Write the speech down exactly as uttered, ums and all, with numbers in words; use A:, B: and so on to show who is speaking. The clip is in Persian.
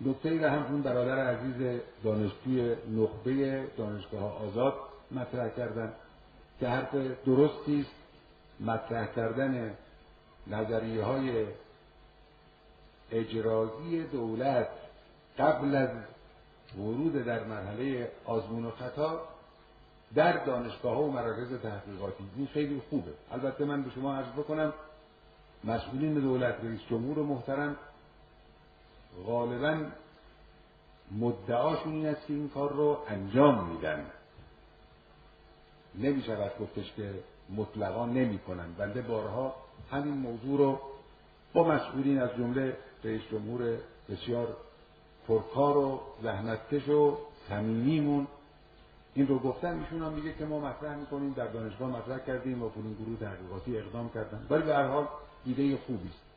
A: نکته‌ای را هم اون برادر عزیز دانشجوی نخبه دانشگاه آزاد مطرح کردن که حرف درستی است. مطرح کردن نظریه‌های اجرایی دولت قبل از ورود در مرحله آزمون و خطا در دانشگاه‌ها و مراکز تحقیقاتی این خیلی خوبه. البته من به شما عرض بکنم مسئولین دولت، رئیس جمهور محترم غالباً مدعاشون این است که این کار رو انجام میدن. نمیشود گفتش که مطلقا نمی کنن. بنده بارها همین موضوع رو با مسئولین از جمله رئیس جمهور بسیار پرکار و زحمتکش و صمیمیمون این رو گفتن. ایشون هم میگه که ما مطرح میکنیم، در دانشگاه مطرح کردیم و فلان گروه تحقیقاتی اقدام کردن. ولی به هر حال ایده خوبی است.